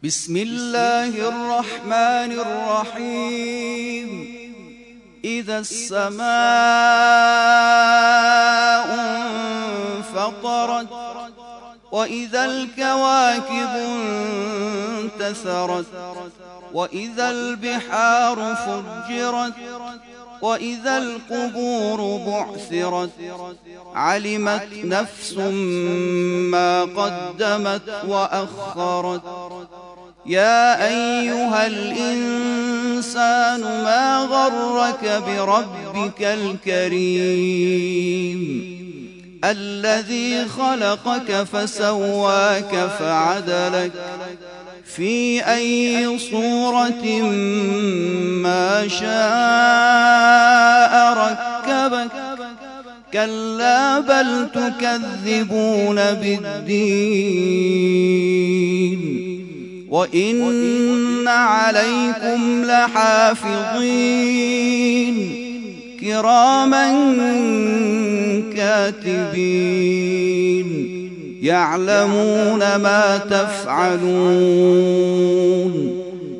بسم الله الرحمن الرحيم. إذا السماء انفطرت وإذا الكواكب انتثرت وإذا البحار فجرت وإذا القبور بعثرت علمت نفس ما قدمت وأخرت. يا أيها الإنسان ما غرك بربك الكريم الذي خلقك فسواك فعدلك في أي صورة ما شاء ركبك. كلا بل تكذبون بالدين وإن عليكم لحافظين كراما كاتبين يعلمون ما تفعلون.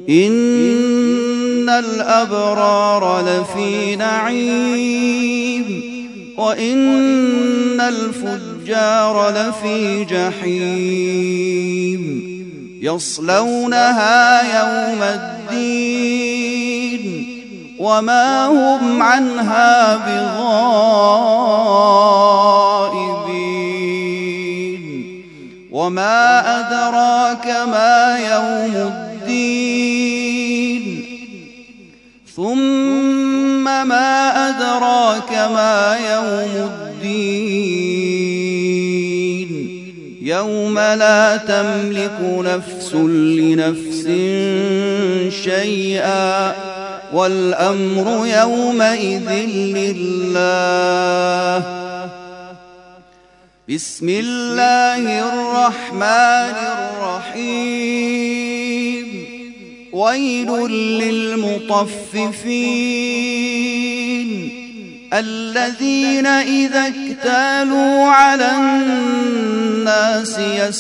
إن الأبرار لفي نعيم وإن الفجار لفي جحيم يصلونها يوم الدين وما هم عنها بغائبين. وما أدراك ما يوم الدين ثم ما أدراك ما يوم الدين يوم لا تملك نفس لنفس شيئا والأمر يومئذ لله. بسم الله الرحمن الرحيم. ويل للمطففين الذين إذا اكتالوا على الناس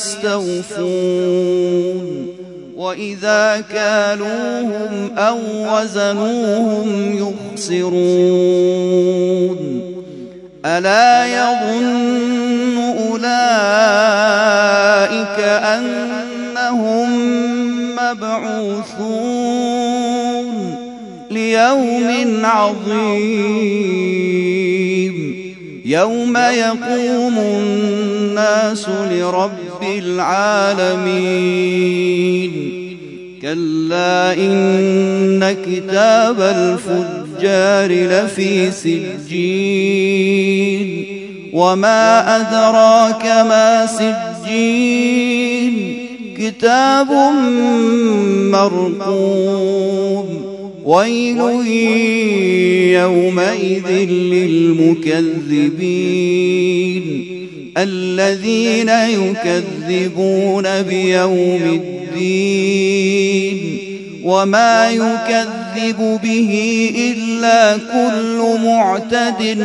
يستوفون وإذا كالوهم أو وزنوهم يخسرون. ألا يظن أولئك أنهم مبعوثون ليوم عظيم يوم يقوم الناس لرب العالمين. كلا إن كتاب الفجار لفي سجين وما أدراك ما سجين كتاب مرقوم. ويل يومئذ للمكذبين الذين يكذبون بيوم الدين وما يكذب به إلا كل معتد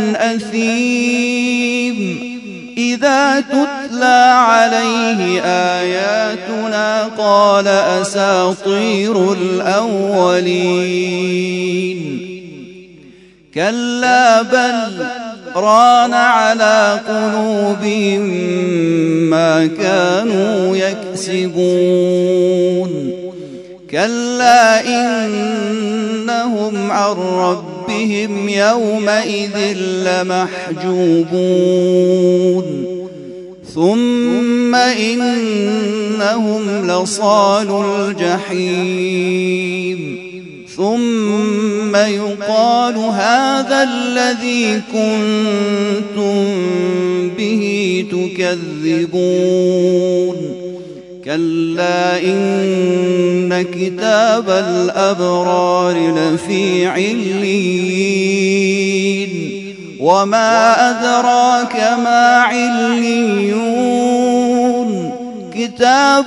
أثيم. إذا تتلى عليه آياتنا قال أساطير الأولين. كلا بل ران على قلوبهم ما كانوا يكسبون. كلا إنهم عن ربهم يومئذ لمحجوبون. ثم إنهم لصالو الجحيم ثم يقال هذا الذي كنتم به تكذبون. كلا إن كتاب الأبرار لفي عليين وما أدراك ما عليون كتاب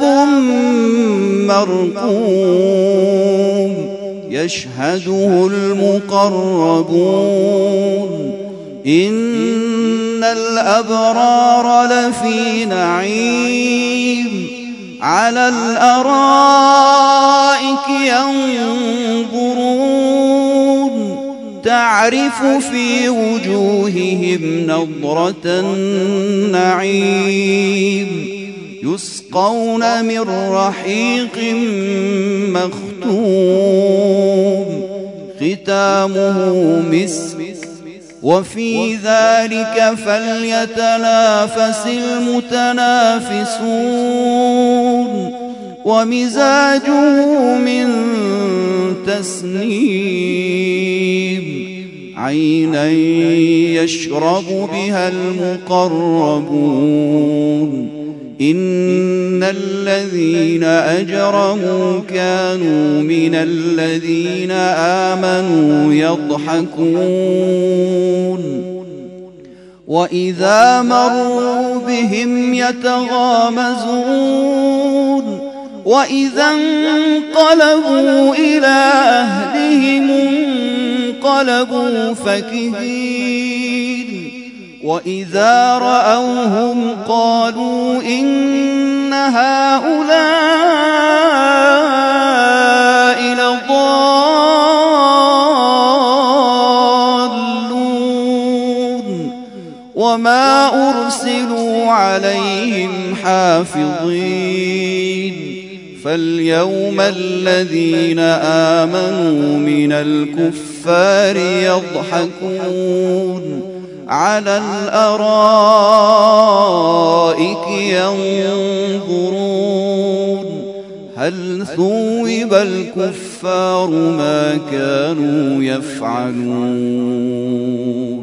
مرقوم يشهده المقربون. إن الأبرار لفي نعيم على الأرائك تعرف في وجوههم نضرة النعيم يسقون من رحيق مختوم ختامه مسك وفي ذلك فليتنافس المتنافسون ومزاجه من تسنيم عينا يشرب بها المقربون إن الذين أجرموا كانوا من الذين آمنوا يضحكون وإذا مروا بهم يتغامزون وإذا انقلبوا إلى أهلهم انقلبوا فكهين وإذا رأوهم قالوا إن هؤلاء لضالون وما أرسلوا عليهم حافظين فاليوم الذين آمنوا من الكفار يضحكون على الأرائك ينظرون هل ثوب الكفار ما كانوا يفعلون